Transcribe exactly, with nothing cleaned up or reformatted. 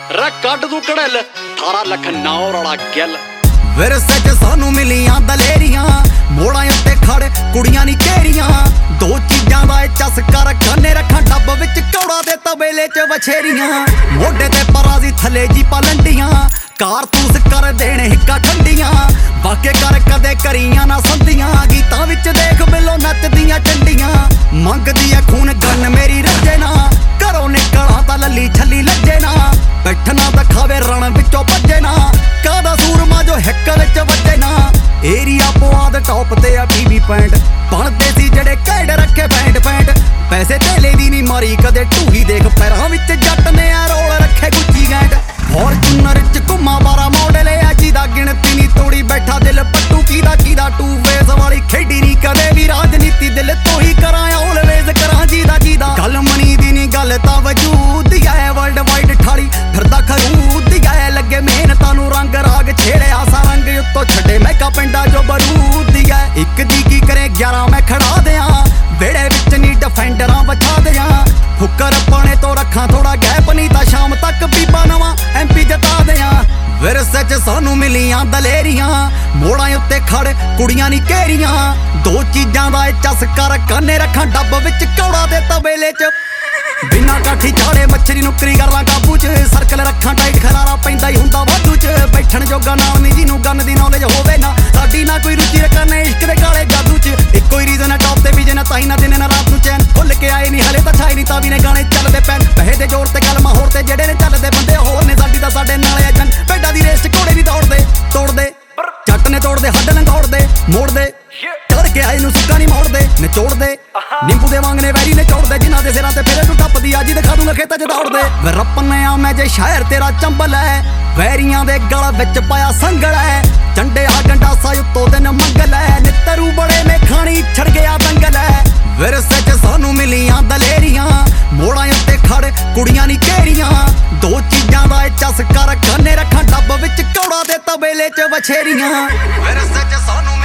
रा कड तू कड़ल अठारह लख नौ वाला गल विरसे च सानू मिलियां दलेरियां मोड़ां उत्ते खड़ कुड़ियां नी घेरियां दो चीजां दा चस्का रखाने रखां डब विच कौड़ा दे तबेले च बछेरियां मोढे ते पराजी थले जी पलंडियां कारतूस कर देने हिक्का ठंडियां बाके कर कदे करियां ना संदियां गीतां विच देख बिलो नचदियां चंडियां मंगदी ऐ खून गन मेरी रजे ना घरों निकलां तां लली छली लज्जे ना बैठना दिखावे रण विचों भज्जे ना कादा सूरमा जो हिक विच वज्जे ना एरिया पुआद टॉप ते आ बीबी पैंट बनदे सी जेड़े कैड रखे पैंट पैंट पैसे तेले दी नी मारी कदे ढूही देख पैरां विच जट ने आ रोल रखे गुच्ची गैंट फॉर्चूनर च घुमा बारा मॉडल आ जिदा गिणती नी तोड़ी बैठा दिल पट्टू कीदा कीदा टू फेस वाली खेडी नी कदे भी राजनीति दिल तो ही करां ऑलवेज करां जीदा जीदा गल मनी दी नी गल तां वजूद ऐ वर्ल्ड वाइड ठाली फिरदा खरूद ऐ लगे मेहनतां नू रंग राग छेड़िया सा रंग उत्तों छड्डे महका पिंडा जो बरूद ऐ इक दी की करे ग्यारह मैं खड़ा दियां वेड़े विच नी डिफेंडरां बचा दियां फुकर पाने तो रखा थोड़ा गैप नी तां शाम तक बीबा नवां एमपी जता दियां विरसे च सानू मिलियां दलेरियां मोड़ां उत्ते खड़ कुड़ियां नी घेरियां दो चीजां दा चस्का रखाने रखां डब विच कौड़ा दे तबेले च बिना काठी झाड़े मच्छरी नुकरी करना काबू च सर्कल रखां टाइट खलारा पैंदा ही हुंदा वाधू च बैठण जोगा नाल नी जिन्नू गन दी नॉलेज होवे ना साडी ना कोई रुचि रखने इश्क दे काले जादू च इक्को ही रीजन है टॉप ते विजन ताई ना दिन ना रात नू चैन भुल के आए नी हले तां छाई नी तावी ने गाने चलदे पैन पैसे दे जोर ते कलमा होर ते जेड़े ने चलदे बंदे होर ने साडी दा साडे नाल अजन भेडा दी रेस च घोड़े नी दौड़दे तोड़दे जट ने तोड़दे हड्ड लंघोड़दे मोड़दे चढ़ के आए नू सुक्का नी मोड़दे निचोड़दे नींबू दे वांग ने वैरी ने चोड़दे जिन्हां दे सिरां ते फिरे तू टप्पदी अज दिखा दूंगा खेतां च दौड़दे वे रप्पने आ मैं जे शायर तेरा चंबल है वैरियां दे गल विच पाया संगल है झंडे आ गंडासा उत्तों दिन मंगल है नितरू बड़े में खानी छड़ गया दंगल है विरसे च सानू मिलियां दलेरियां मोड़ां उत्ते खड़ कुड़ियां नी घेरियां दो चीजां दा चस्का रखाने रखां डब विच कौड़ा दे तबेले च बछेरियां विरसे च सानू